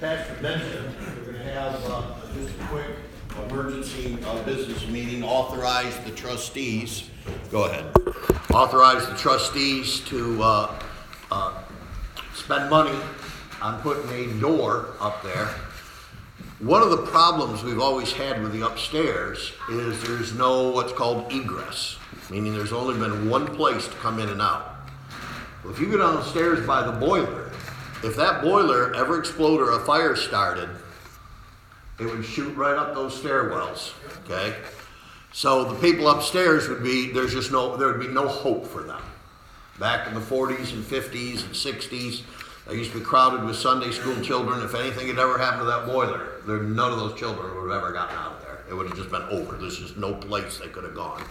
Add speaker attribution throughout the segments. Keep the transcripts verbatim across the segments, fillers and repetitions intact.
Speaker 1: Pastor mentioned, we're going to have uh, just a quick emergency uh, business meeting. Authorize the trustees. Go ahead. Authorize the trustees to uh, uh, spend money on putting a door up there. One of the problems we've always had with the upstairs is there's no what's called egress, meaning there's only been one place to come in and out. Well, if you go downstairs by the boiler, if that boiler ever exploded or a fire started, it would shoot right up those stairwells, okay? So the people upstairs would be, there's just no, there would be no hope for them. Back in the forties and fifties and sixties, they used to be crowded with Sunday school children. If anything had ever happened to that boiler, there, none of those children would have ever gotten out of there. It would have just been over. There's just no place they could have gone.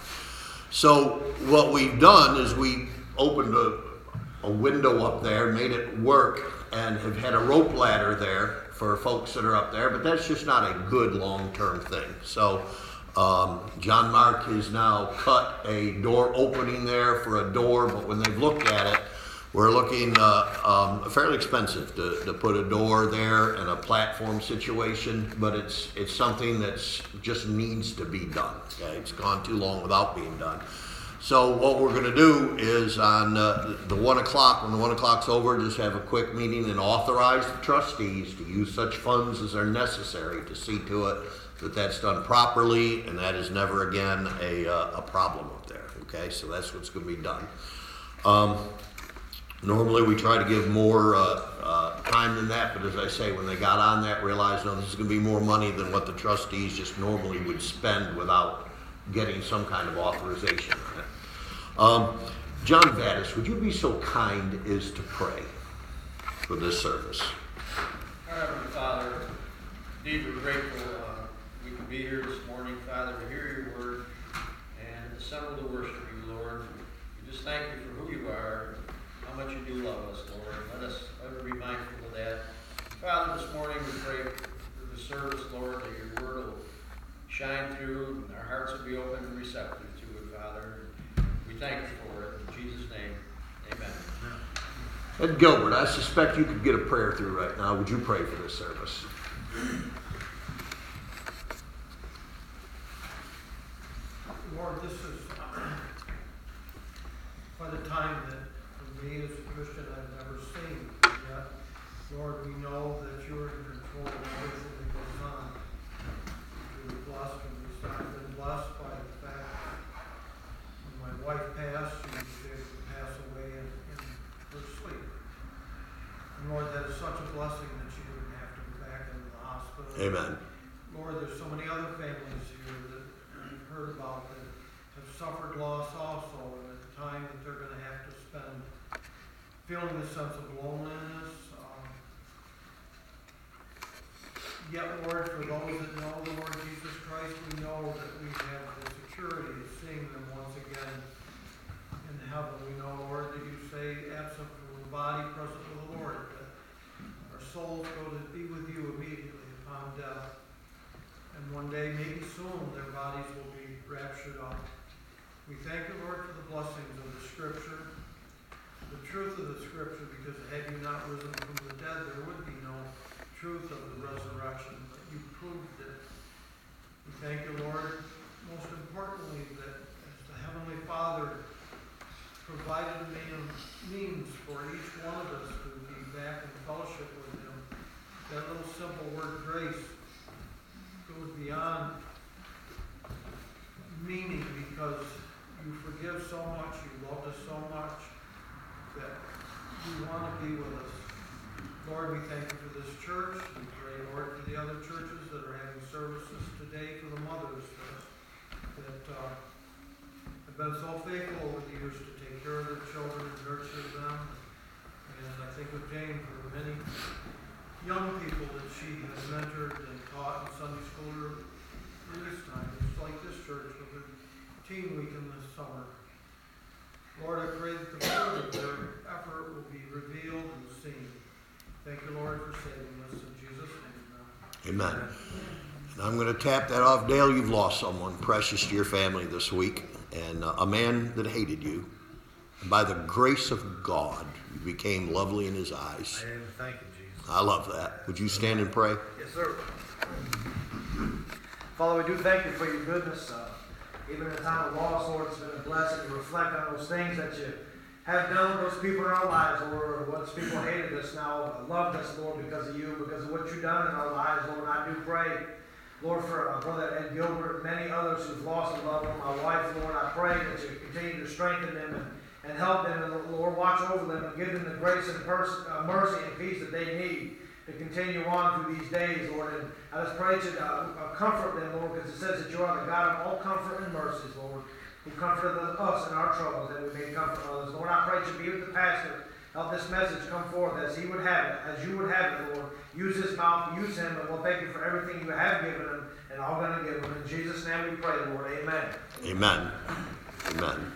Speaker 1: So what we've done is we opened a, a window up there, made it work, and have had a rope ladder there for folks that are up there, but that's just not a good long-term thing. So um, John Mark has now cut a door opening there for a door, but when they've looked at it, we're looking uh, um, fairly expensive to, to put a door there and a platform situation, but it's it's something that's just needs to be done. Okay, it's gone too long without being done. So what we're going to do is on uh, the one o'clock, when the one o'clock's over, just have a quick meeting and authorize the trustees to use such funds as are necessary to see to it that that's done properly, and that is never again a uh, a problem up there. Okay, so that's what's going to be done. Um, Normally we try to give more uh, uh, time than that, but as I say, when they got on that, realized, no, this is going to be more money than what the trustees just normally would spend without getting some kind of authorization on it. Um, John Vaddis, would you be so kind as to pray for this service?
Speaker 2: Our Heavenly Father, indeed we're grateful uh, we can be here this morning, Father, to hear your word and assemble to worship you, Lord. We just thank you for who you are, how much you do love us, Lord. Let us ever be mindful of that. Father, this morning we pray for the service, Lord, that your word will shine through and our hearts will be open and receptive to it, Father. We thank you for it. In Jesus' name, amen.
Speaker 1: Ed Gilbert, I suspect you could get a prayer through right now. Would you pray for this service?
Speaker 3: Lord, this is quite a time that me as a Christian I've never seen yet. Lord, we know that you're in control of everything that goes on. You're blessed and we've been blessed by the fact that when my wife passed, she was able to pass away in, in her sleep. And Lord, that is such a blessing that she didn't have to go back into the hospital.
Speaker 1: Amen.
Speaker 3: Lord, there's so many other families here that we've heard about that have suffered loss also, and at the time that they're going to have to spend feeling a sense of loneliness. Um, yet, Lord, for those that know the Lord Jesus Christ, we know that we have the security of seeing them once again in heaven. We know, Lord, that you say, absent from the body, present with the Lord, that our souls go to be with you immediately upon death. And one day, maybe soon, their bodies will be raptured up. We thank you, Lord, for the blessings of the Scripture, the truth of the Scripture, because had you not risen from the dead, there would be no truth of the resurrection, but you proved it. We thank you, Lord, most importantly, that as the Heavenly Father provided a means for each one of us to be back in fellowship with him, that little simple word, grace, goes beyond meaning, because you forgive so much, you loved us so much, that you want to be with us. Lord, we thank you for this church. We pray, Lord, for the other churches that are having services today, for the mothers that, that uh, have been so faithful over the years to take care of their children and nurture them. And I think of Jane for the many young people that she has mentored and taught in Sunday school release time. It's like this church with a teen week in the summer. Lord, I pray that the fruit of their effort will be revealed and seen. Thank you, Lord, for saving us. In Jesus' name, amen.
Speaker 1: Amen. And I'm going to tap that off. Dale, you've lost someone precious to your family this week, and uh, a man that hated you. And by the grace of God, you became lovely in his eyes.
Speaker 4: Amen. Thank you, Jesus.
Speaker 1: I love that. Would you stand and pray?
Speaker 4: Yes, sir. Father, we do thank you for your goodness. Uh, even in a time of loss, Lord, it's been a blessing to reflect on those things that you have done with those people in our lives, Lord. Once people hated us, now loved us, Lord, because of you, because of what you've done in our lives, Lord. And I do pray, Lord, for uh, Brother Ed Gilbert and many others who've lost a loved one, my wife, Lord. I pray that you continue to strengthen them and, and help them, and Lord, watch over them and give them the grace and pers- uh, mercy and peace that they need to continue on through these days, Lord. And I just pray that you uh, uh, comfort them, Lord, because it says that you are the God of all comfort and mercies, Lord, who comforted us in our troubles, that we may comfort others. Lord, I pray that you be with the pastor. Help this message come forth as he would have it, as you would have it, Lord. Use his mouth, use him, and we'll thank you for everything you have given him and all going to give him. In Jesus' name we pray, Lord. Amen.
Speaker 1: Amen. Amen.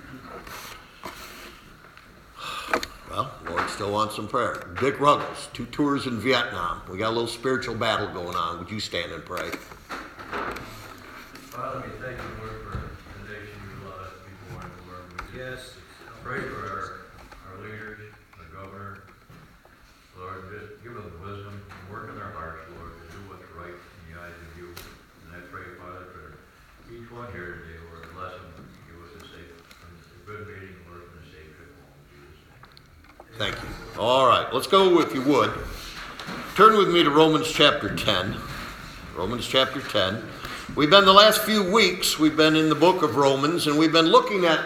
Speaker 1: Well, Lord still wants some prayer. Dick Ruggles, two tours in Vietnam. We got a little spiritual battle going on. Would you stand and pray?
Speaker 5: Father, we thank you, Lord, for the nation you allowed us to be born, Lord. We just
Speaker 4: Yes.
Speaker 5: pray for our, our leaders, the governor. Lord, just give them the wisdom and work in their hearts, Lord, to do what's right in the eyes of you. And I pray, Father, for each one here today, Lord, bless them, give us a safe, a good meeting, Lord, and a safe trip home. In Jesus' name.
Speaker 1: Thank you. All right, let's go, if you would. Turn with me to Romans chapter ten. Romans chapter ten. We've been the last few weeks, we've been in the book of Romans, and we've been looking at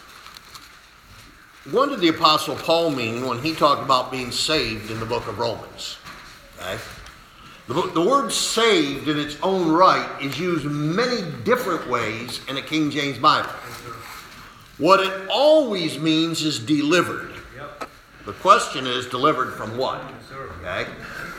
Speaker 1: what did the Apostle Paul mean when he talked about being saved in the book of Romans? Okay? The, the word saved in its own right is used many different ways in a King James Bible. What it always means is delivered.
Speaker 4: Yep.
Speaker 1: The question is, delivered from what?
Speaker 4: Yes, sir.
Speaker 1: Okay?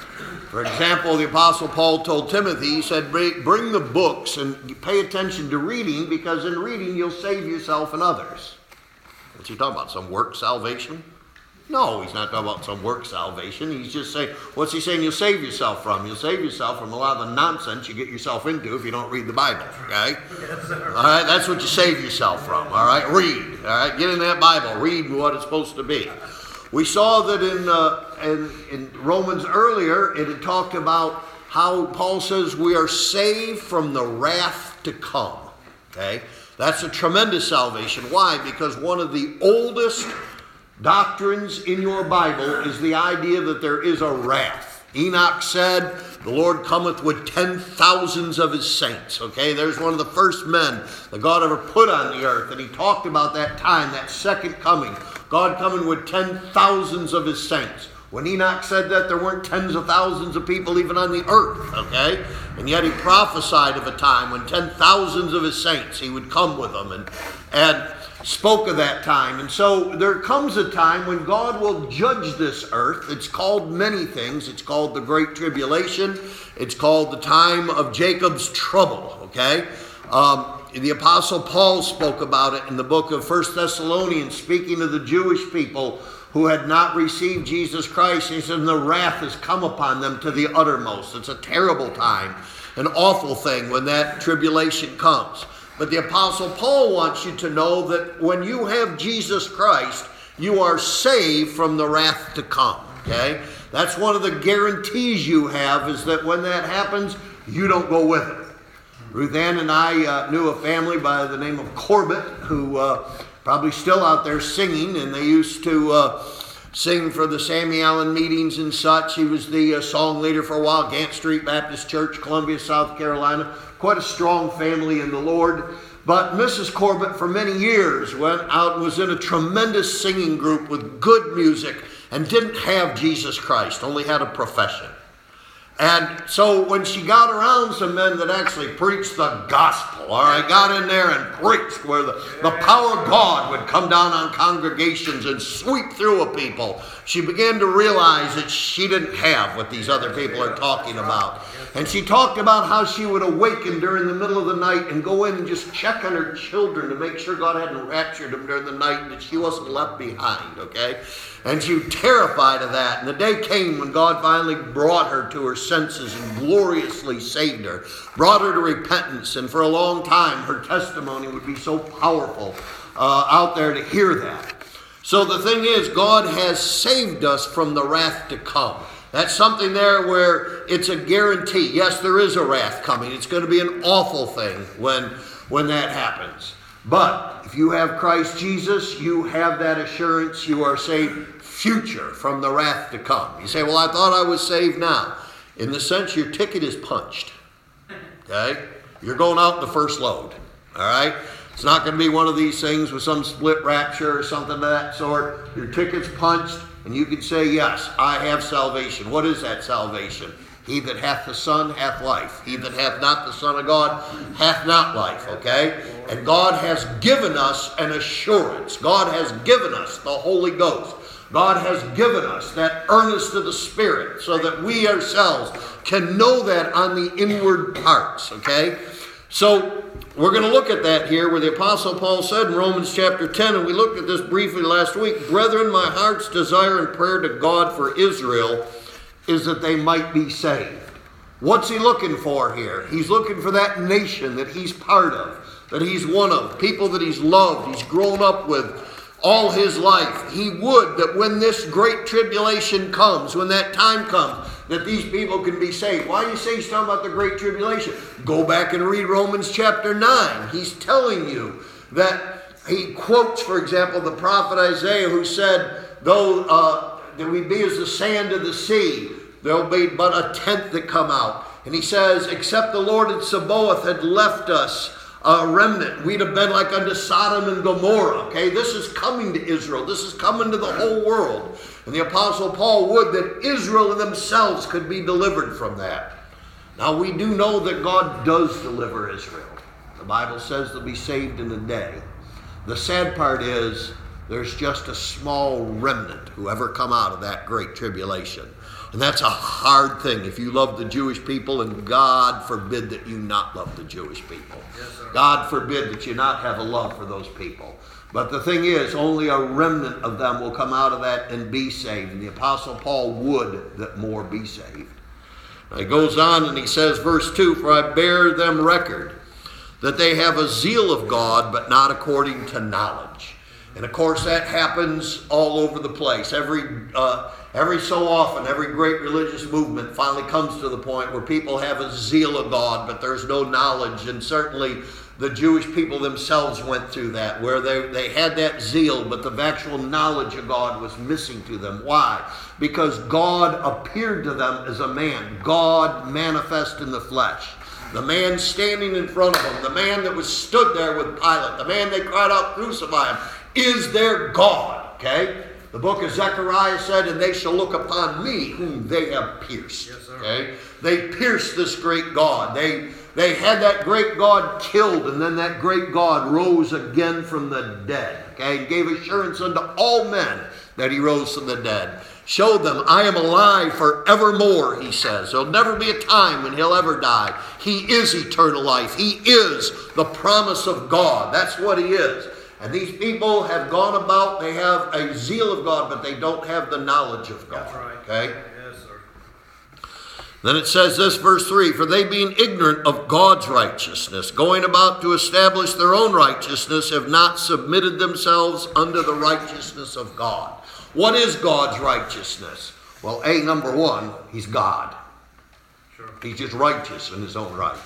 Speaker 1: For example, the Apostle Paul told Timothy, he said, bring the books and pay attention to reading, because in reading you'll save yourself and others. What's he talking about? Some work salvation? No, he's not talking about some work salvation. He's just saying, what's he saying you'll save yourself from? You'll save yourself from a lot of the nonsense you get yourself into if you don't read the Bible, okay?
Speaker 4: Yes, sir.
Speaker 1: All right, that's what you save yourself from, all right? Read, all right? Get in that Bible. Read what it's supposed to be. We saw that in, uh, in, in Romans earlier, it had talked about how Paul says we are saved from the wrath to come, okay? That's a tremendous salvation. Why? Because one of the oldest doctrines in your Bible is the idea that there is a wrath. Enoch said, the Lord cometh with ten thousands of his saints. Okay, there's one of the first men that God ever put on the earth, and he talked about that time, that second coming. God coming with ten thousands of his saints. When Enoch said that, there weren't tens of thousands of people even on the earth, okay? And yet he prophesied of a time when ten thousands of his saints, he would come with them, and, and spoke of that time. And so there comes a time when God will judge this earth. It's called many things. It's called the Great Tribulation. It's called the time of Jacob's trouble, okay? Um, the Apostle Paul spoke about it in the book of First Thessalonians, speaking to the Jewish people who had not received Jesus Christ. He said, and the wrath has come upon them to the uttermost. It's a terrible time, an awful thing when that tribulation comes. But the Apostle Paul wants you to know that when you have Jesus Christ, you are saved from the wrath to come, okay? That's one of the guarantees you have, is that when that happens, you don't go with it. Ruth Ann and I uh, knew a family by the name of Corbett who uh, probably still out there singing, and they used to uh, sing for the Sammy Allen meetings and such. He was the uh, song leader for a while, Gant Street Baptist Church, Columbia, South Carolina. Quite a strong family in the Lord. But Missus Corbett for many years went out and was in a tremendous singing group with good music and didn't have Jesus Christ, only had a profession. And so when she got around some men that actually preached the gospel, all right, got in there and preached where the, the power of God would come down on congregations and sweep through a people, she began to realize that she didn't have what these other people are talking about. And she talked about how she would awaken during the middle of the night and go in and just check on her children to make sure God hadn't raptured them during the night and that she wasn't left behind, okay? And she was terrified of that. And the day came when God finally brought her to her senses and gloriously saved her, brought her to repentance. And for a long time, her testimony would be so powerful uh, out there to hear that. So the thing is, God has saved us from the wrath to come. That's something there where it's a guarantee. Yes, there is a wrath coming. It's going to be an awful thing when, when that happens. But if you have Christ Jesus, you have that assurance you are saved future from the wrath to come. You say, well, I thought I was saved now. In the sense your ticket is punched. Okay? You're going out the first load. All right? It's not going to be one of these things with some split rapture or something of that sort. Your ticket's punched and you can say, yes, I have salvation. What is that salvation? He that hath the Son hath life. He that hath not the Son of God hath not life. Okay? And God has given us an assurance. God has given us the Holy Ghost. God has given us that earnest of the Spirit so that we ourselves can know that on the inward parts, okay? So we're going to look at that here where the Apostle Paul said in Romans chapter ten, and we looked at this briefly last week, brethren, my heart's desire and prayer to God for Israel is that they might be saved. What's he looking for here? He's looking for that nation that he's part of, that he's one of, people that he's loved, he's grown up with all his life. He would that when this great tribulation comes, when that time comes, that these people can be saved. Why do you say he's talking about the great tribulation? Go back and read Romans chapter nine. He's telling you that he quotes, for example, the prophet Isaiah who said, though uh, that we be as the sand of the sea, there'll be but a tenth that come out. And he says, except the Lord in Sabaoth had left us a remnant, we'd have been like unto Sodom and Gomorrah. Okay, this is coming to Israel. This is coming to the whole world. And the Apostle Paul would that Israel themselves could be delivered from that. Now we do know that God does deliver Israel. The Bible says they'll be saved in a day. The sad part is there's just a small remnant who ever come out of that great tribulation. And that's a hard thing if you love the Jewish people, and God forbid that you not love the Jewish people.
Speaker 4: Yes, sir.
Speaker 1: God forbid that you not have a love for those people. But the thing is, only a remnant of them will come out of that and be saved. And the Apostle Paul would that more be saved. Now he goes on and he says, verse two, for I bear them record that they have a zeal of God, but not according to knowledge. And of course that happens all over the place. Every uh, every so often, every great religious movement finally comes to the point where people have a zeal of God, but there's no knowledge. And certainly the Jewish people themselves went through that, where they, they had that zeal, but the actual knowledge of God was missing to them. Why? Because God appeared to them as a man. God manifest in the flesh. The man standing in front of them, the man that was stood there with Pilate, the man they cried out, crucify him, is their God. Okay? The book of Zechariah said, and they shall look upon me whom they have pierced.
Speaker 4: Yes, sir.
Speaker 1: Okay? They pierced this great God. They, they had that great God killed, and then that great God rose again from the dead. Okay? And gave assurance unto all men that he rose from the dead. Showed them, I am alive forevermore, he says. There'll never be a time when he'll ever die. He is eternal life. He is the promise of God. That's what he is. And these people have gone about, they have a zeal of God, but they don't have the knowledge of God.
Speaker 4: That's right.
Speaker 1: Okay?
Speaker 4: Yes, sir.
Speaker 1: Then it says this, verse three, for they being ignorant of God's righteousness, going about to establish their own righteousness, have not submitted themselves unto the righteousness of God. What is God's righteousness? Well, A, number one, he's God.
Speaker 4: Sure.
Speaker 1: He's just righteous in his own right.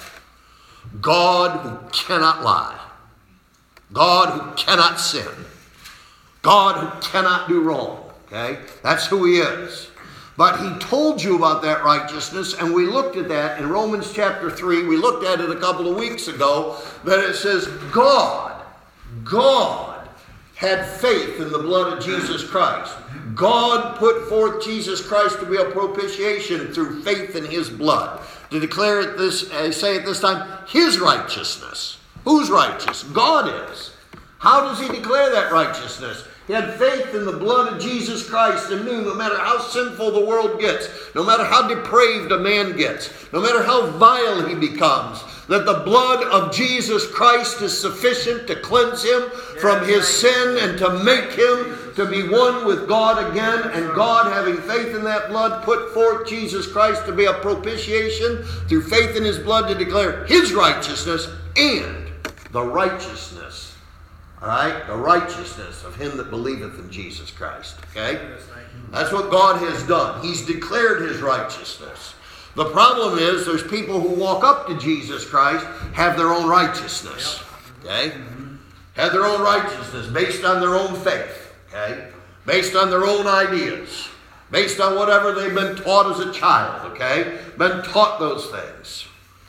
Speaker 1: God who cannot lie. God who cannot sin. God who cannot do wrong. Okay? That's who he is. But he told you about that righteousness, and we looked at that in Romans chapter three. We looked at it a couple of weeks ago, that it says God, God had faith in the blood of Jesus Christ. God put forth Jesus Christ to be a propitiation through faith in his blood. To declare it this, I say at this time, his righteousness. Who's righteous? God is. How does he declare that righteousness? He had faith in the blood of Jesus Christ and knew no matter how sinful the world gets, no matter how depraved a man gets, no matter how vile he becomes, that the blood of Jesus Christ is sufficient to cleanse him from his sin and to make him to be one with God again. And God, having faith in that blood, put forth Jesus Christ to be a propitiation through faith in his blood to declare his righteousness and the righteousness All right? The righteousness of him that believeth in Jesus Christ. Okay? That's what God has done. He's declared his righteousness. The problem is there's people who walk up to Jesus Christ, have their own righteousness. Okay? Have their own righteousness based on their own faith. Okay? Based on their own ideas. Based on whatever they've been taught as a child. Okay? Been taught those things.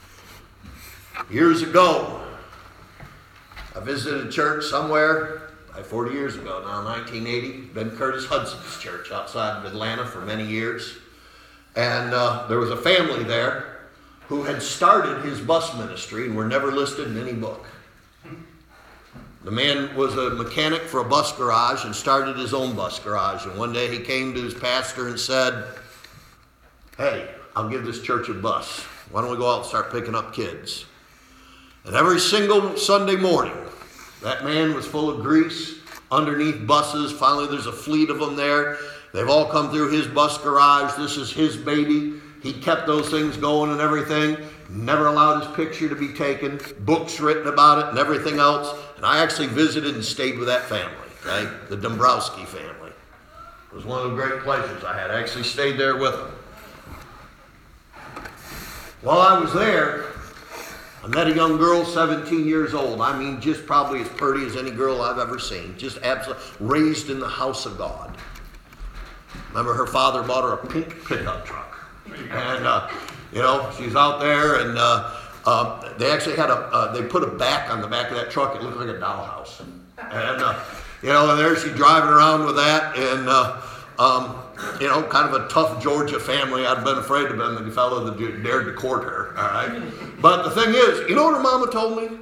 Speaker 1: Years ago, I visited a church somewhere, like forty years ago now, nineteen eighty. Ben Curtis Hudson's church outside of Atlanta for many years. And uh, there was a family there who had started his bus ministry and were never listed in any book. The man was a mechanic for a bus garage and started his own bus garage. And one day he came to his pastor and said, "Hey, I'll give this church a bus. Why don't we go out and start picking up kids?" And every single Sunday morning, that man was full of grease underneath buses. Finally, there's a fleet of them there. They've all come through his bus garage. This is his baby. He kept those things going and everything. Never allowed his picture to be taken. Books written about it and everything else. And I actually visited and stayed with that family, okay? The Dombrowski family. It was one of the great pleasures I had. I actually stayed there with them. While I was there, I met a young girl, seventeen years old. I mean, just probably as pretty as any girl I've ever seen. Just absolutely raised in the house of God. Remember, her father bought her a pink pickup truck. And, uh, you know, she's out there, and uh, uh, they actually had a, uh, they put a back on the back of that truck. It looked like a dollhouse. And, uh, you know, and there she's driving around with that, and, uh, um, you know, kind of a tough Georgia family. I'd been afraid to been the fellow that dared to court her, all right? But the thing is, you know what her mama told me?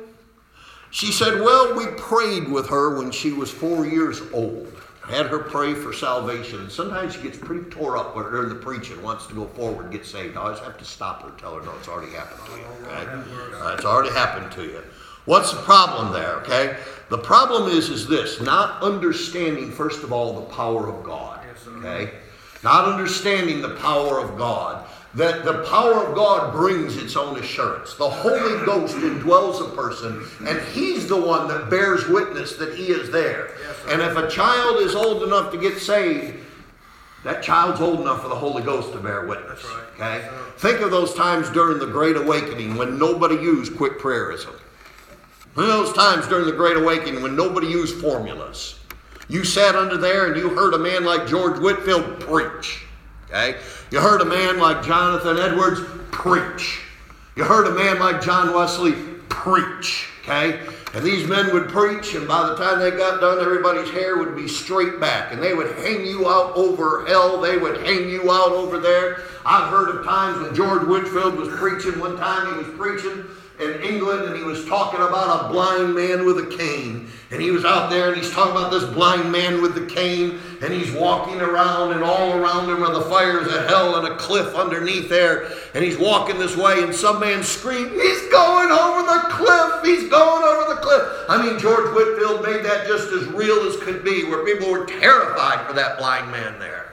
Speaker 1: She said, well, we prayed with her when she was four years old. Had her pray for salvation. Sometimes she gets pretty tore up when during the preaching, wants to go forward and get saved. I always have to stop her and tell her, no, it's already happened to you. Okay? Uh, it's already happened to you. What's the problem there, okay? The problem is, is this, not understanding, first of all, the power of God, okay? Not understanding the power of God. That the power of God brings its own assurance. The Holy Ghost indwells a person, and he's the one that bears witness that he is there. And if a child is old enough to get saved, that child's old enough for the Holy Ghost to bear witness. Okay? Think of those times during the Great Awakening when nobody used quick prayerism. Think of those times during the Great Awakening when nobody used formulas. You sat under there and you heard a man like George Whitefield preach. Okay? You heard a man like Jonathan Edwards preach. You heard a man like John Wesley preach. Okay? And these men would preach, and by the time they got done, everybody's hair would be straight back. And they would hang you out over hell. They would hang you out over there. I've heard of times when George Whitefield was preaching. One time he was preaching in England, and he was talking about a blind man with a cane. And he was out there, and he's talking about this blind man with the cane, and he's walking around, and all around him are the fires of hell and a cliff underneath there. And he's walking this way, and some man screamed, he's going over the cliff! He's going over the cliff! I mean, George Whitefield made that just as real as could be, where people were terrified for that blind man there.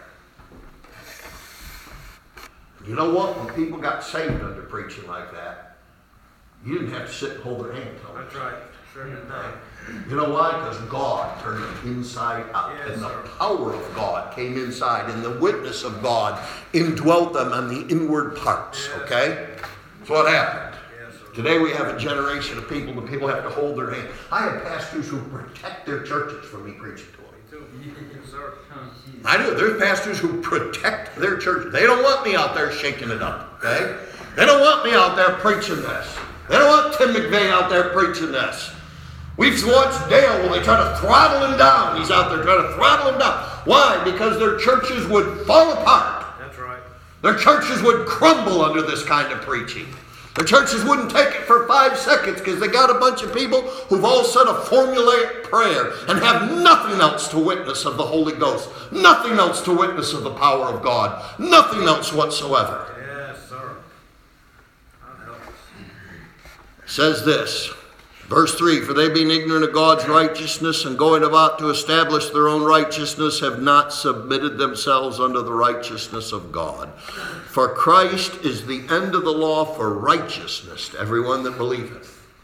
Speaker 1: You know what? When people got saved under preaching like that, you didn't have to sit and hold their hand.
Speaker 4: That's right. Sure did not.
Speaker 1: You know why? Because God turned them inside out.
Speaker 4: Yes,
Speaker 1: and the
Speaker 4: sir.
Speaker 1: power of God came inside. And the witness of God indwelt them on the inward parts.
Speaker 4: Yes.
Speaker 1: Okay? That's what happened.
Speaker 4: Yes, sir.
Speaker 1: Today we have a generation of people that people have to hold their hand. I have pastors who protect their churches from me preaching to them.
Speaker 4: Yes, sir.
Speaker 1: I do. There's pastors who protect their churches. They don't want me out there shaking it up. Okay? They don't want me out there preaching this. They don't want Tim McVeigh out there preaching this. We've watched Dale when they try to throttle him down. He's out there trying to throttle him down. Why? Because their churches would fall apart.
Speaker 4: That's right.
Speaker 1: Their churches would crumble under this kind of preaching. Their churches wouldn't take it for five seconds because they got a bunch of people who've all said a formulaic prayer and have nothing else to witness of the Holy Ghost. Nothing else to witness of the power of God. Nothing else whatsoever.
Speaker 4: Yes, sir. God help us.
Speaker 1: Says this, verse three, for they being ignorant of God's righteousness and going about to establish their own righteousness have not submitted themselves unto the righteousness of God. For Christ is the end of the law for righteousness to everyone that believeth.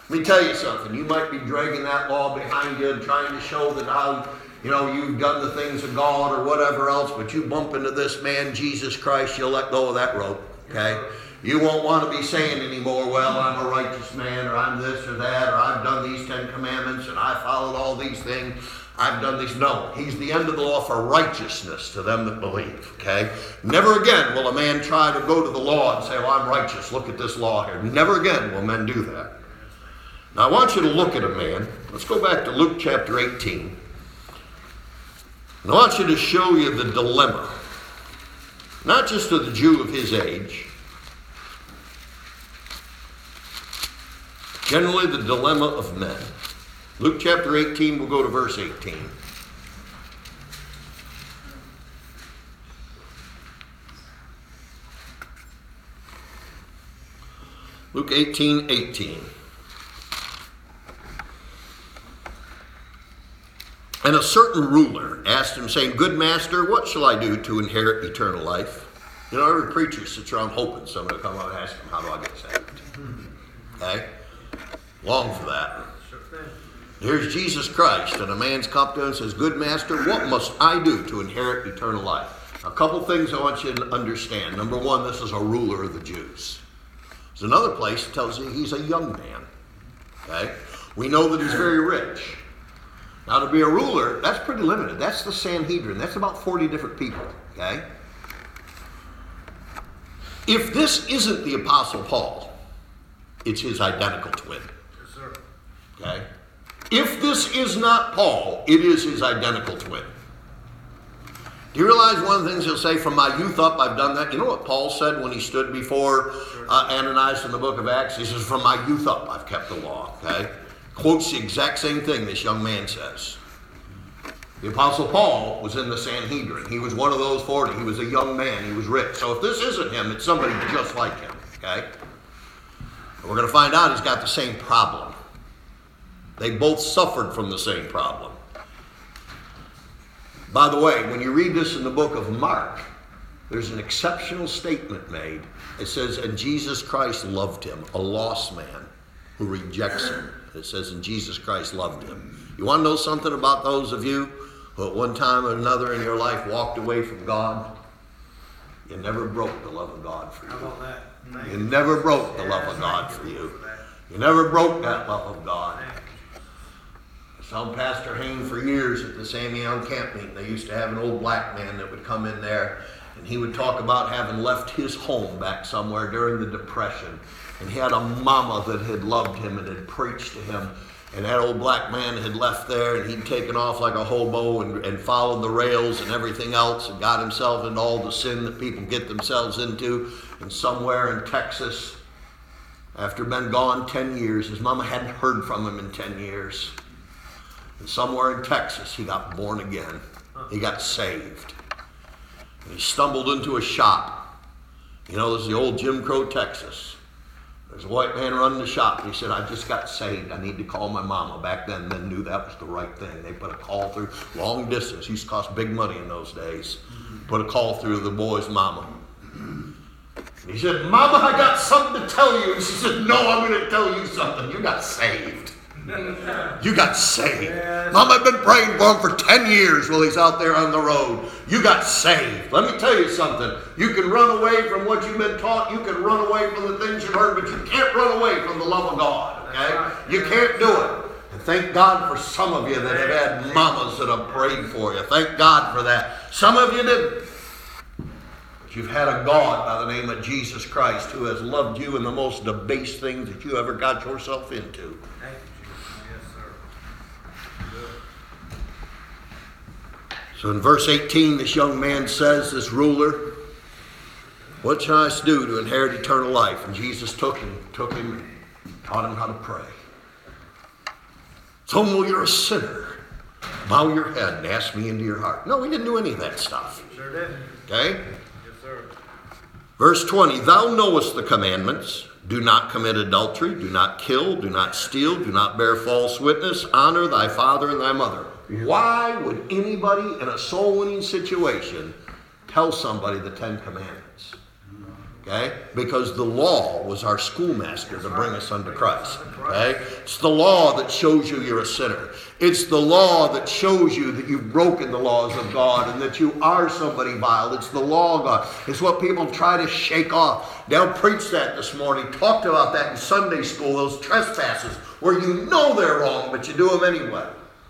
Speaker 1: Let me tell you something. You might be dragging that law behind you and trying to show that how, you know, you've done the things of God or whatever else, but you bump into this man, Jesus Christ, you'll let go of that rope, okay? You won't want to be saying anymore, well, I'm a righteous man, or I'm this or that, or I've done these Ten Commandments, and I followed all these things. I've done these. No, he's the end of the law for righteousness to them that believe, okay? Never again will a man try to go to the law and say, well, I'm righteous. Look at this law here. Never again will men do that. Now, I want you to look at a man. Let's go back to Luke chapter eighteen. And I want you to show you the dilemma, not just to the Jew of his age, generally the dilemma of men. Luke chapter eighteen, we'll go to verse eighteen. Luke eighteen, eighteen. And a certain ruler asked him, saying, Good master, what shall I do to inherit eternal life? You know, every preacher sits around hoping someone will come out and ask him, how do I get saved? Okay? Long for that. Here's Jesus Christ, and a man's come to him and says, Good master, what must I do to inherit eternal life? A couple things I want you to understand. Number one, this is a ruler of the Jews. There's another place that tells you he's a young man. Okay? We know that he's very rich. Now, to be a ruler, that's pretty limited. That's the Sanhedrin. That's about forty different people. Okay? If this isn't the Apostle Paul, it's his identical twin.
Speaker 4: Yes, sir.
Speaker 1: Okay? If this is not Paul, it is his identical twin. Do you realize one of the things he'll say, from my youth up, I've done that? You know what Paul said when he stood before uh, Ananias in the book of Acts? He says, from my youth up, I've kept the law. Okay? Quotes the exact same thing this young man says. The Apostle Paul was in the Sanhedrin. He was one of those forty. He was a young man. He was rich. So if this isn't him, it's somebody just like him. Okay? And we're going to find out he's got the same problem. They both suffered from the same problem. By the way, when you read this in the book of Mark, there's an exceptional statement made. It says, and Jesus Christ loved him, a lost man who rejects him. It says, and Jesus Christ loved him. You want to know something about those of you who at one time or another in your life walked away from God? You never broke the love of God for you.
Speaker 4: How about that?
Speaker 1: You never broke the love of God for you. You never broke that love of God. I saw Pastor Hain for years at the Sammy Young camp meeting. They used to have an old black man that would come in there, and he would talk about having left his home back somewhere during the Depression. And he had a mama that had loved him and had preached to him. And that old black man had left there, and he'd taken off like a hobo and, and followed the rails and everything else and got himself into all the sin that people get themselves into. And somewhere in Texas, after been gone ten years, his mama hadn't heard from him in ten years. And somewhere in Texas, he got born again. He got saved. And he stumbled into a shop. You know, this is the old Jim Crow, Texas. There's a white man running the shop, and he said, I just got saved. I need to call my mama. Back then, men knew that was the right thing. They put a call through, long distance. It used to cost big money in those days. Put a call through the boy's mama. And he said, Mama, I got something to tell you. And she said, no, I'm going to tell you something. You got saved. You got saved. Yes. Mom, I've been praying for him for ten years while he's out there on the road. You got saved. Let me tell you something. You can run away from what you've been taught. You can run away from the things you've heard, but you can't run away from the love of God. Okay? You can't do it. And thank God for some of you that have had mamas that have prayed for you. Thank God for that. Some of you didn't. But you've had a God by the name of Jesus Christ who has loved you in the most debased things that you ever got yourself into. So in verse eighteen, this young man says, this ruler, what shall I do to inherit eternal life? And Jesus took him, took him, taught him how to pray. Told him, well, you're a sinner. Bow your head and ask me into your heart. No, we didn't do any of that stuff.
Speaker 4: Sure did.
Speaker 1: Okay?
Speaker 4: Yes, sir.
Speaker 1: Verse twenty, thou knowest the commandments. Do not commit adultery, do not kill, do not steal, do not bear false witness, honor thy father and thy mother. Why would anybody in a soul-winning situation tell somebody the Ten Commandments? Okay? Because the law was our schoolmaster to bring us unto Christ. Okay? It's the law that shows you you're a sinner. It's the law that shows you that you've broken the laws of God and that you are somebody vile. It's the law of God. It's what people try to shake off. Dale preached that this morning, talked about that in Sunday school, those trespasses where you know they're wrong, but you do them anyway.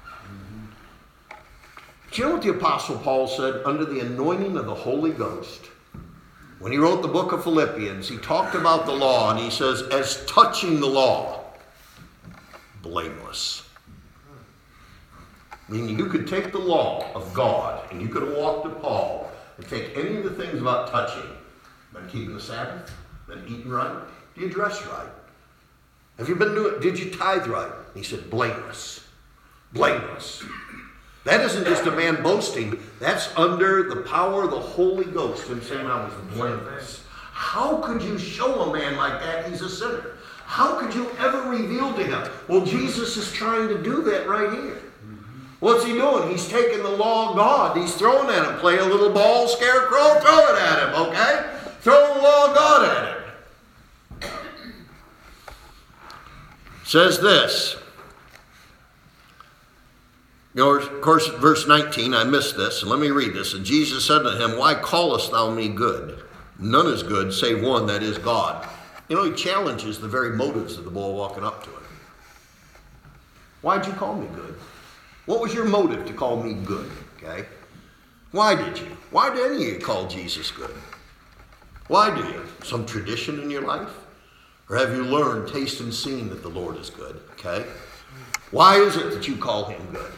Speaker 1: Do you know what the Apostle Paul said? Under the anointing of the Holy Ghost, when he wrote the book of Philippians, he talked about the law, and he says, as touching the law, blameless. Meaning you could take the law of God, and you could have walked to Paul and take any of the things about touching, been keeping the Sabbath, been eating right, do you dress right? Have you been doing, did you tithe right? He said, blameless. Blameless. That isn't just a man boasting. That's under the power of the Holy Ghost and saying I was blameless. How could you show a man like that he's a sinner? How could you ever reveal to him? Well, Jesus is trying to do that right here. What's he doing? He's taking the law of God. He's throwing at him. Play a little ball, scarecrow, throw it at him, okay? Throw the law of God at him. Says this. You know, of course, verse nineteen, I missed this, and let me read this. And Jesus said to him, why callest thou me good? None is good, save one, that is God. You know, he challenges the very motives of the boy walking up to him. Why'd you call me good? What was your motive to call me good? Okay? Why did you? Why did any of you call Jesus good? Why do you? Some tradition in your life? Or have you learned, tasted, and seen that the Lord is good? Okay? Why is it that you call him good?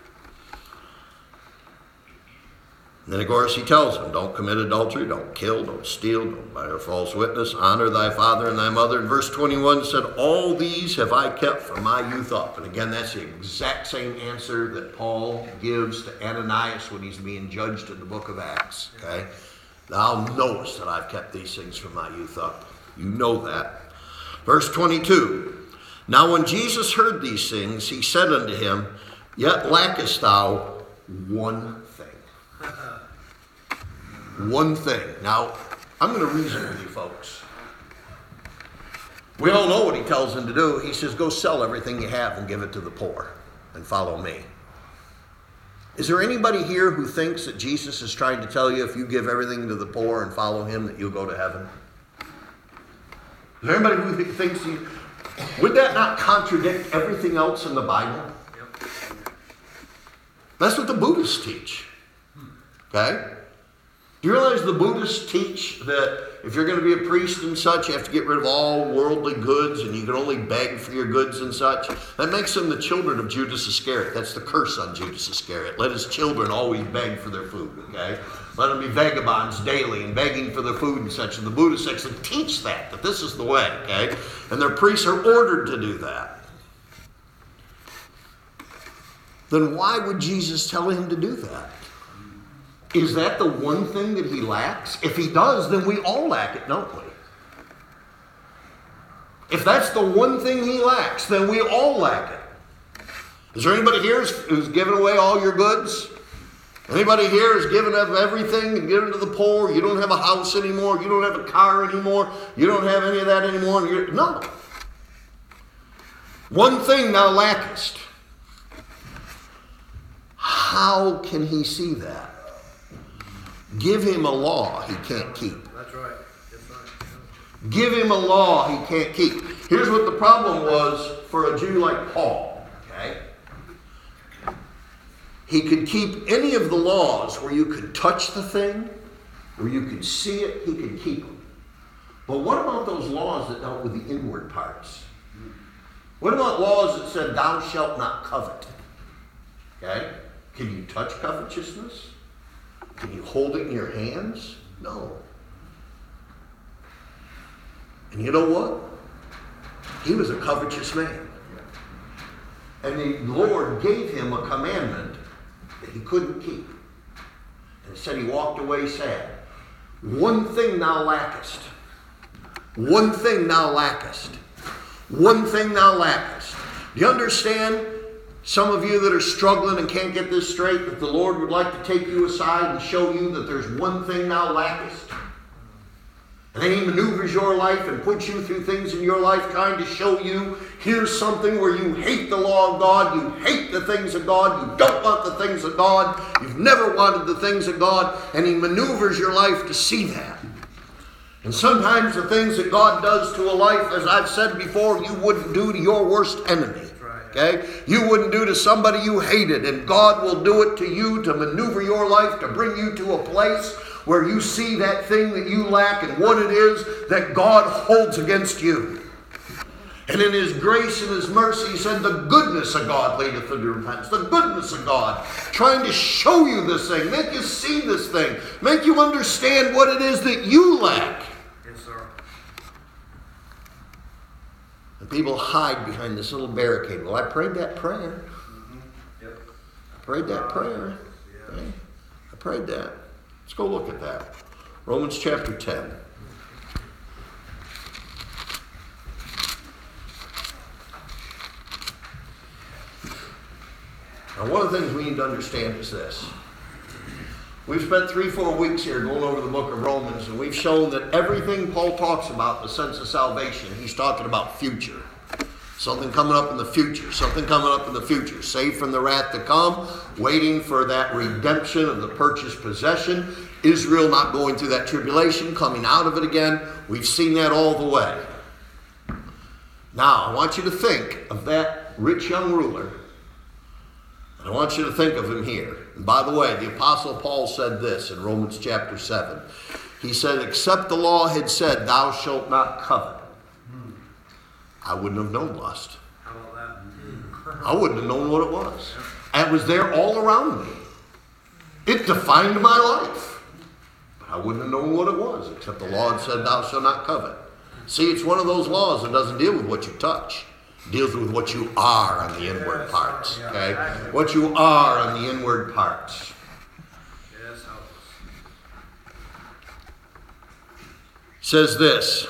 Speaker 1: And then, of course, he tells him, don't commit adultery, don't kill, don't steal, don't bear false witness, honor thy father and thy mother. And verse twenty-one said, all these have I kept from my youth up. And again, that's the exact same answer that Paul gives to Ananias when he's being judged in the book of Acts. Okay? Thou knowest that I've kept these things from my youth up. You know that. Verse twenty-two, now when Jesus heard these things, he said unto him, yet lackest thou one thing. One thing. Now, I'm going to reason with you folks. We all know what he tells him to do. He says, go sell everything you have and give it to the poor and follow me. Is there anybody here who thinks that Jesus is trying to tell you if you give everything to the poor and follow him that you'll go to heaven? Is there anybody who thinks he... Would that not contradict everything else in the Bible? That's what the Buddhists teach. Okay? Do you realize the Buddhists teach that if you're going to be a priest and such, you have to get rid of all worldly goods and you can only beg for your goods and such? That makes them the children of Judas Iscariot. That's the curse on Judas Iscariot. Let his children always beg for their food, okay? Let them be vagabonds daily and begging for their food and such. And the Buddhists actually teach that, that this is the way, okay? And their priests are ordered to do that. Then why would Jesus tell him to do that? Is that the one thing that he lacks? If he does, then we all lack it, don't we? If that's the one thing he lacks, then we all lack it. Is there anybody here who's given away all your goods? Anybody here who's given up everything and given to the poor? You don't have a house anymore. You don't have a car anymore. You don't have any of that anymore. And you're, no. One thing thou lackest. How can he see that? Give him a law he can't keep.
Speaker 4: That's right. That's right.
Speaker 1: Give him a law he can't keep. Here's what the problem was for a Jew like Paul. Okay? He could keep any of the laws where you could touch the thing, where you could see it, he could keep them. But what about those laws that dealt with the inward parts? What about laws that said, thou shalt not covet? Okay? Can you touch covetousness? Can you hold it in your hands? No. And you know what? He was a covetous man. And the Lord gave him a commandment that he couldn't keep. And it said he walked away sad. One thing thou lackest. One thing thou lackest. One thing thou lackest. Do you understand? Some of you that are struggling and can't get this straight, that the Lord would like to take you aside and show you that there's one thing thou lackest. And then he maneuvers your life and puts you through things in your life trying to show you, here's something where you hate the law of God, you hate the things of God, you don't want the things of God, you've never wanted the things of God, and he maneuvers your life to see that. And sometimes the things that God does to a life, as I've said before, you wouldn't do to your worst enemy. Okay? You wouldn't do to somebody you hated, and God will do it to you to maneuver your life, to bring you to a place where you see that thing that you lack and what it is that God holds against you. And in his grace and his mercy, he said, the goodness of God leadeth unto repentance. The goodness of God. Trying to show you this thing. Make you see this thing. Make you understand what it is that you lack.
Speaker 4: Yes, sir.
Speaker 1: And people hide behind this little barricade. Well, I prayed that prayer.
Speaker 4: Mm-hmm. Yep.
Speaker 1: I prayed that prayer.
Speaker 4: Yeah.
Speaker 1: Okay? I prayed that. Let's go look at that. Romans chapter ten. Now, one of the things we need to understand is this. We've spent three, four weeks here going over the book of Romans, and we've shown that everything Paul talks about in the sense of salvation, he's talking about future. Something coming up in the future. Something coming up in the future. Saved from the wrath to come. Waiting for that redemption of the purchased possession. Israel not going through that tribulation. Coming out of it again. We've seen that all the way. Now, I want you to think of that rich young ruler. And I want you to think of him here. And by the way, the Apostle Paul said this in Romans chapter seven. He said, except the law had said, thou shalt not covet, I wouldn't have known lust.
Speaker 4: How about that?
Speaker 1: I wouldn't have known what it was. And it was there all around me. It defined my life. But I wouldn't have known what it was, except the law had said, thou shalt not covet. See, it's one of those laws that doesn't deal with what you touch. It deals with what you are on the inward parts. Okay? What you are on the inward parts.
Speaker 4: Yes, help us.
Speaker 1: Says this.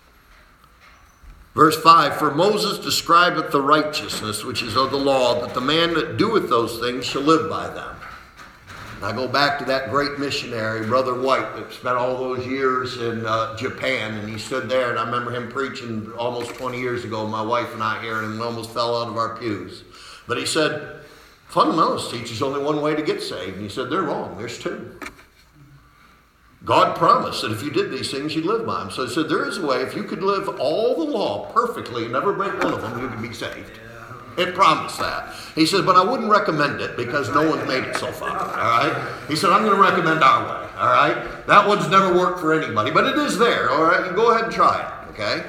Speaker 1: Verse five, for Moses describeth the righteousness which is of the law, that the man that doeth those things shall live by them. And I go back to that great missionary, Brother White, that spent all those years in uh, Japan, and he stood there, and I remember him preaching almost twenty years ago, my wife and I here, and we almost fell out of our pews. But he said, fundamentalists teach there's only one way to get saved. And he said, they're wrong, there's two. God promised that if you did these things, you'd live by them. So he said, there is a way, if you could live all the law perfectly and never break one of them, you could be saved. It promised that. He said, but I wouldn't recommend it because no one's made it so far. All right? He said, I'm going to recommend our way. All right? That one's never worked for anybody, but it is there. All right? You go ahead and try it. Okay?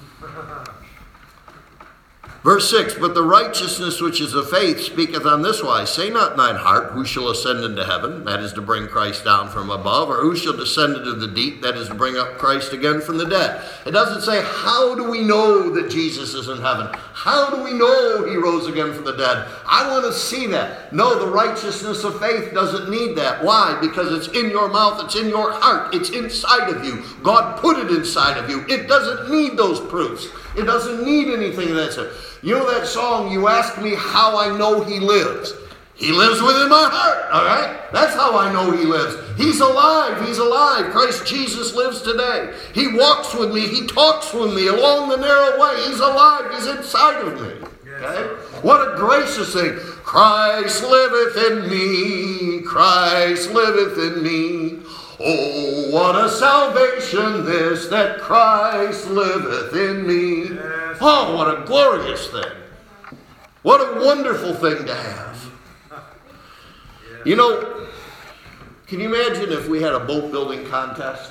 Speaker 1: Verse six, but the righteousness which is of faith speaketh on this wise, say not in thine heart, who shall ascend into heaven, that is to bring Christ down from above, or who shall descend into the deep, that is to bring up Christ again from the dead. It doesn't say, how do we know that Jesus is in heaven? How do we know he rose again from the dead? I want to see that. No, the righteousness of faith doesn't need that. Why? Because it's in your mouth, it's in your heart, it's inside of you. God put it inside of you. It doesn't need those proofs. It doesn't need anything of that stuff. You know that song, you ask me how I know he lives. He lives within my heart, all right? That's how I know he lives. He's alive, he's alive. Christ Jesus lives today. He walks with me, he talks with me along the narrow way. He's alive, he's inside of me, okay? What a gracious thing. Christ liveth in me, Christ liveth in me. Oh, what a salvation this, that Christ liveth in me.
Speaker 4: Yes.
Speaker 1: Oh, what a glorious thing. What a wonderful thing to have. You know, can you imagine if we had a boat building contest?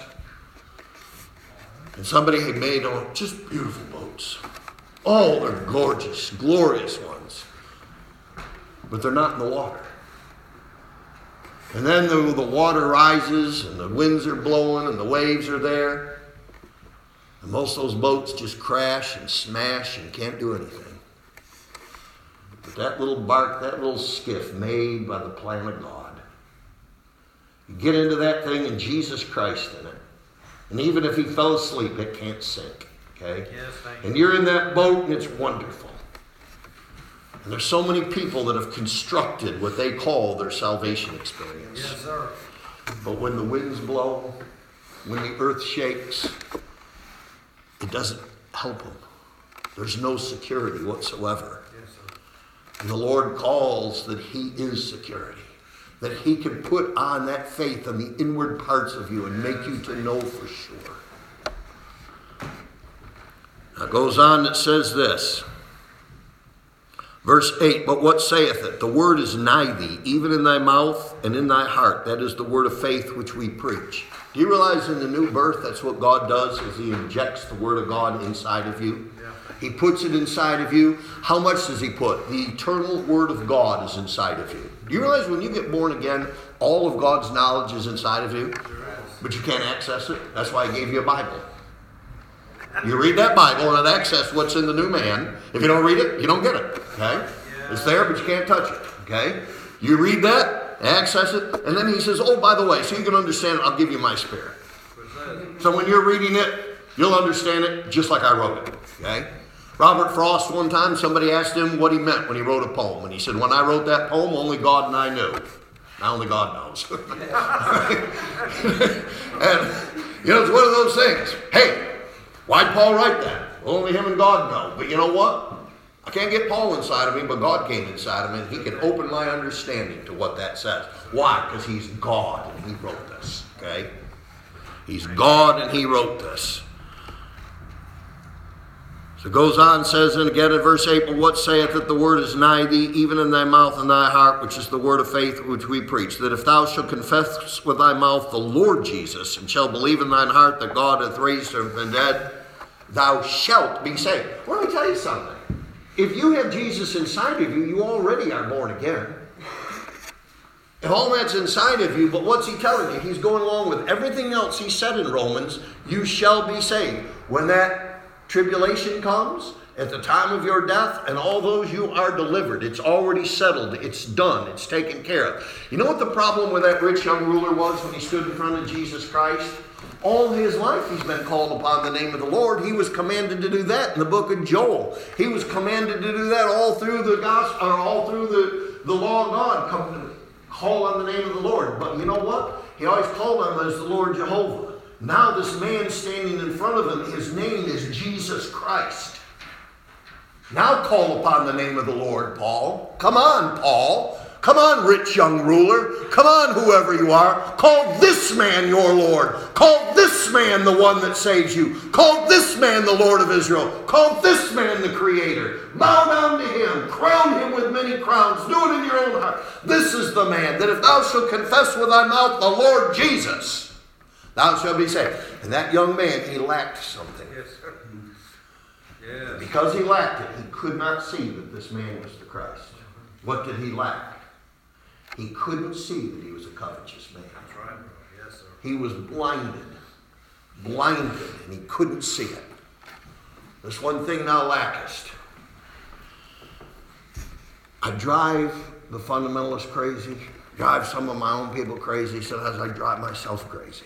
Speaker 1: And somebody had made oh, just beautiful boats. Oh, they're gorgeous, glorious ones. But they're not in the water. And then the, the water rises and the winds are blowing and the waves are there. And most of those boats just crash and smash and can't do anything. But that little bark, that little skiff made by the plan of God. You get into that thing and Jesus Christ in it. And even if he fell asleep, it can't sink. Okay?
Speaker 4: Yes, thank you.
Speaker 1: And you're in that boat and it's wonderful. And there's so many people that have constructed what they call their salvation experience.
Speaker 4: Yes, sir.
Speaker 1: But when the winds blow, when the earth shakes, it doesn't help them. There's no security whatsoever. And the Lord calls that he is security. That he can put on that faith in the inward parts of you and make you to know for sure. Now it goes on, it says this. Verse eight, but what saith it? The word is nigh thee, even in thy mouth and in thy heart. That is the word of faith which we preach. Do you realize in the new birth, that's what God does, is he injects the word of God inside of you? Yeah. He puts it inside of you. How much does he put? The eternal word of God is inside of you. Do you realize when you get born again, all of God's knowledge is inside of you? But you can't access it? That's why he gave you a Bible. You read that Bible and it accesses what's in the new man. If you don't read it, you don't get it. Okay? It's there, but you can't touch it. Okay? You read that, access it, and then he says, oh, by the way, so you can understand it, I'll give you my spirit. So when you're reading it, you'll understand it just like I wrote it. Okay? Robert Frost, one time, somebody asked him what he meant when he wrote a poem. And he said, when I wrote that poem, only God and I knew. Now only God knows. And, you know, it's one of those things. Hey, why'd Paul write that? Well, only him and God know. But you know what? I can't get Paul inside of me, but God came inside of me, and he can open my understanding to what that says. Why? Because he's God, and he wrote this. Okay? He's God, and he wrote this. So it goes on and says, and again in verse eight, but what saith that the word is nigh thee, even in thy mouth and thy heart, which is the word of faith which we preach, that if thou shalt confess with thy mouth the Lord Jesus, and shalt believe in thine heart that God hath raised him from the dead, thou shalt be saved. Well, let me tell you something. If you have Jesus inside of you, you already are born again. If all that's inside of you, but what's he telling you? He's going along with everything else he said in Romans, you shall be saved. When that tribulation comes, at the time of your death, and all those you are delivered. It's already settled. It's done. It's taken care of. You know what the problem with that rich young ruler was when he stood in front of Jesus Christ? All his life he's been called upon the name of the Lord. He was commanded to do that in the book of Joel. He was commanded to do that all through the gospel, or all through the, the law of God. Come to call on the name of the Lord. But you know what? He always called on him as the Lord Jehovah. Now this man standing in front of him, his name is Jesus Christ. Now call upon the name of the Lord, Paul. Come on, Paul. Come on, rich young ruler. Come on, whoever you are. Call this man your Lord. Call this man the one that saves you. Call this man the Lord of Israel. Call this man the Creator. Bow down to him. Crown him with many crowns. Do it in your own heart. This is the man that if thou shalt confess with thy mouth the Lord Jesus, thou shalt be saved. And that young man, he lacked something.
Speaker 2: Yes, sir. Yes.
Speaker 1: Because he lacked it, he could not see that this man was the Christ. What did he lack? He couldn't see that he was a covetous man.
Speaker 2: That's right, bro. Yes, sir.
Speaker 1: He was blinded. Blinded, and he couldn't see it. This one thing thou lackest. I drive the fundamentalists crazy. Drive some of my own people crazy. Sometimes I drive myself crazy.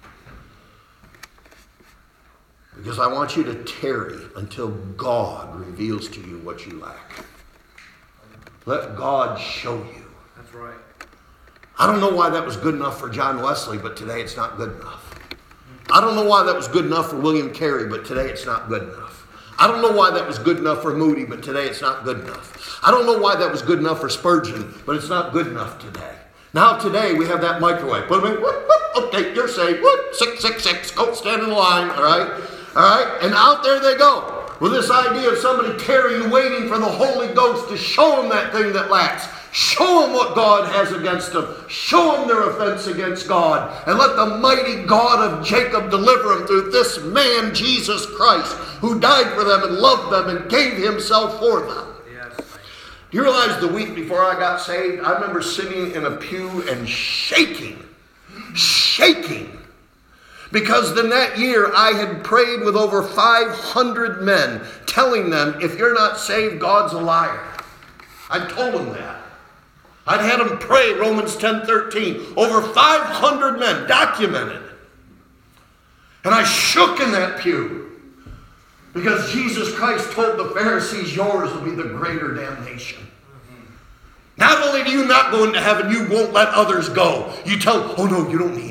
Speaker 1: Because I want you to tarry until God reveals to you what you lack. Let God show you.
Speaker 2: That's right.
Speaker 1: I don't know why that was good enough for John Wesley, but today it's not good enough. I don't know why that was good enough for William Carey, but today it's not good enough. I don't know why that was good enough for Moody, but today it's not good enough. I don't know why that was good enough for Spurgeon, but it's not good enough today. Now today we have that microwave. Whoop, whoop, whoop, okay, you're saved. Whoop, six, six, six. Go stand in the line, all right? All right? And out there they go with this idea of somebody tarrying, waiting for the Holy Ghost to show them that thing that lacks. Show them what God has against them. Show them their offense against God. And let the mighty God of Jacob deliver them through this man, Jesus Christ, who died for them and loved them and gave himself for them.
Speaker 2: Yes.
Speaker 1: Do you realize the week before I got saved, I remember sitting in a pew and shaking, shaking. Because in that year I had prayed with over five hundred men, telling them, if you're not saved, God's a liar. I told them that. I'd had them pray Romans ten thirteen. Over five hundred men, documented. And I shook in that pew. Because Jesus Christ told the Pharisees, yours will be the greater damnation. Not only do you not go into heaven, you won't let others go. You tell, oh no, you don't need it.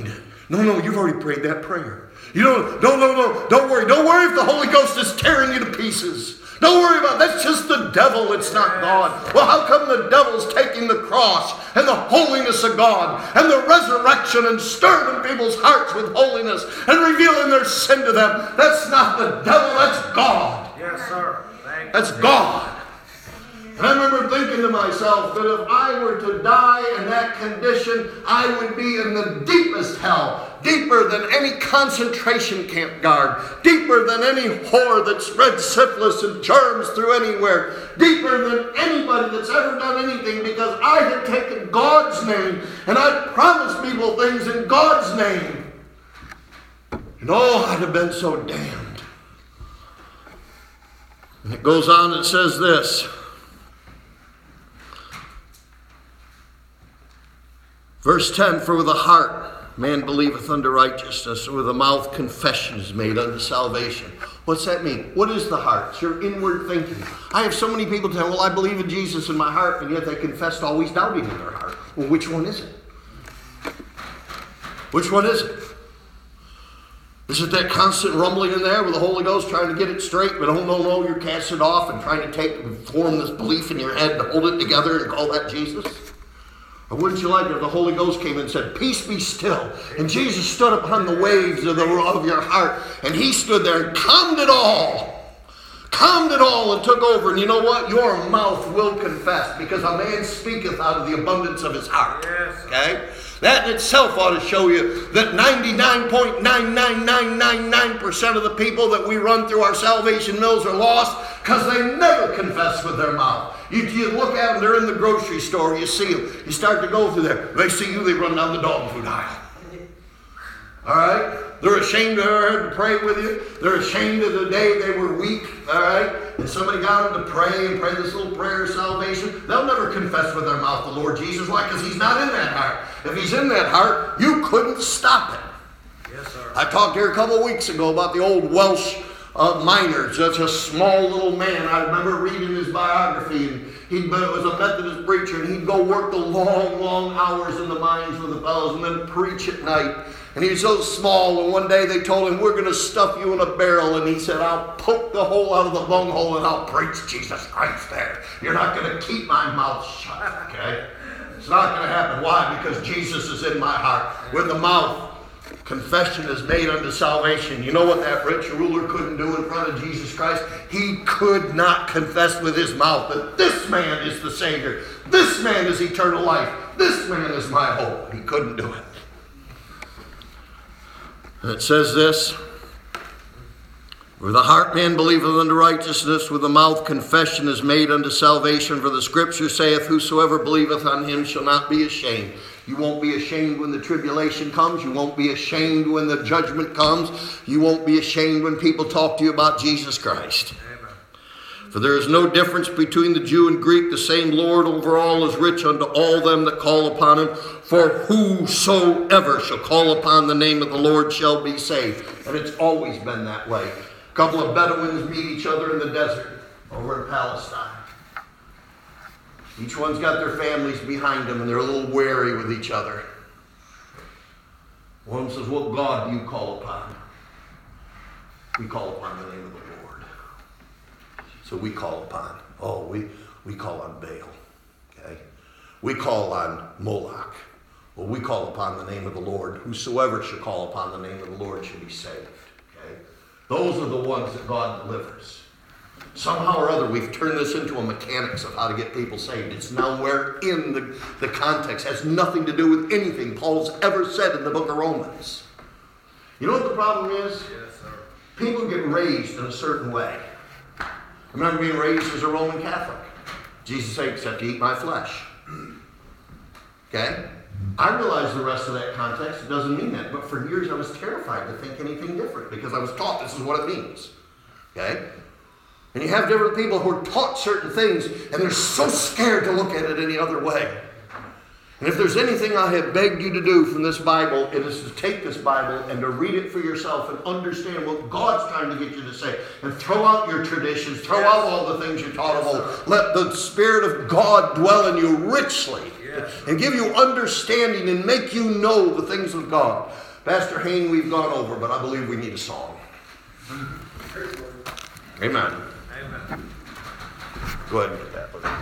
Speaker 1: No, no, you've already prayed that prayer. You don't, no, no, no, don't worry. Don't worry if the Holy Ghost is tearing you to pieces. Don't worry about it. That's just the devil. It's not God. Well, how come the devil's taking the cross and the holiness of God and the resurrection and stirring people's hearts with holiness and revealing their sin to them? That's not the devil. That's God.
Speaker 4: Yes, sir. Thank you.
Speaker 1: That's God. And I remember thinking to myself that if I were to die in that condition, I would be in the deepest hell, deeper than any concentration camp guard, deeper than any whore that spreads syphilis and germs through anywhere, deeper than anybody that's ever done anything, because I had taken God's name and I promised people things in God's name. And oh, I'd have been so damned. And it goes on and says this. Verse ten, for with the heart man believeth unto righteousness, and with the mouth confession is made unto salvation. What's that mean? What is the heart? It's your inward thinking. I have so many people tell me, well, I believe in Jesus in my heart, and yet they confess always doubting in their heart. Well, which one is it? Which one is it? Is it that constant rumbling in there with the Holy Ghost trying to get it straight, but oh, no, no, you're casting it off and trying to take and form this belief in your head and hold it together and call that Jesus? Or wouldn't you like it if the Holy Ghost came and said, peace be still. And Jesus stood upon the waves of, the, of your heart. And he stood there and calmed it all. Calmed it all and took over. And you know what? Your mouth will confess. Because a man speaketh out of the abundance of his heart.
Speaker 4: Yes.
Speaker 1: Okay? That in itself ought to show you that ninety-nine point nine nine nine nine nine percent of the people that we run through our salvation mills are lost because they never confess with their mouth. You, you look at them, they're in the grocery store, you see them, you start to go through there, they see you, they run down the dog food aisle. All right? They're ashamed to pray with you. They're ashamed of the day they were weak. All right? And somebody got them to pray and pray this little prayer of salvation. They'll never confess with their mouth the Lord Jesus. Why? Because he's not in that heart. If he's in that heart, you couldn't stop it.
Speaker 4: Yes, sir.
Speaker 1: I talked here a couple of weeks ago about the old Welsh uh, miner. Such a small little man. I remember reading his biography, and he was a Methodist preacher, and he'd go work the long, long hours in the mines with the fellows and then preach at night. And he was so small, and one day they told him, we're going to stuff you in a barrel. And he said, I'll poke the hole out of the lung hole and I'll preach Jesus Christ there. You're not going to keep my mouth shut, okay? It's not going to happen. Why? Because Jesus is in my heart. With the mouth, confession is made unto salvation. You know what that rich ruler couldn't do in front of Jesus Christ? He could not confess with his mouth that this man is the Savior. This man is eternal life. This man is my hope. He couldn't do it. And it says this, with the heart man believeth unto righteousness, with the mouth confession is made unto salvation. For the scripture saith, whosoever believeth on him shall not be ashamed. You won't be ashamed when the tribulation comes. You won't be ashamed when the judgment comes. You won't be ashamed when people talk to you about Jesus Christ.
Speaker 4: Amen.
Speaker 1: For there is no difference between the Jew and Greek. The same Lord over all is rich unto all them that call upon him. For whosoever shall call upon the name of the Lord shall be saved. And it's always been that way. A couple of Bedouins meet each other in the desert over in Palestine. Each one's got their families behind them, and they're a little wary with each other. One says, what God do you call upon? We call upon the name of the Lord. So we call upon, oh, we, we call on Baal. Okay? We call on Moloch. Well, we call upon the name of the Lord. Whosoever shall call upon the name of the Lord shall be saved. Okay? Those are the ones that God delivers. Somehow or other, we've turned this into a mechanics of how to get people saved. It's nowhere in the, the context. It has nothing to do with anything Paul's ever said in the book of Romans. You know what the problem is?
Speaker 4: Yes, sir.
Speaker 1: People get raised in a certain way. I remember being raised as a Roman Catholic. Jesus said, except you eat my flesh. Okay? I realize the rest of that context. It doesn't mean that. But for years I was terrified to think anything different because I was taught this is what it means. Okay? And you have different people who are taught certain things and they're so scared to look at it any other way. And if there's anything I have begged you to do from this Bible, it is to take this Bible and to read it for yourself and understand what God's trying to get you to say. And throw out your traditions. Throw
Speaker 4: Yes.
Speaker 1: out all the things you're taught
Speaker 4: Yes,
Speaker 1: about.
Speaker 4: sir.
Speaker 1: Let the Spirit of God dwell in you richly.
Speaker 4: Yes.
Speaker 1: And give you understanding and make you know the things of God. Pastor Hain, we've gone over, but I believe we need a song. Amen.
Speaker 4: Amen.
Speaker 1: Go ahead and get that.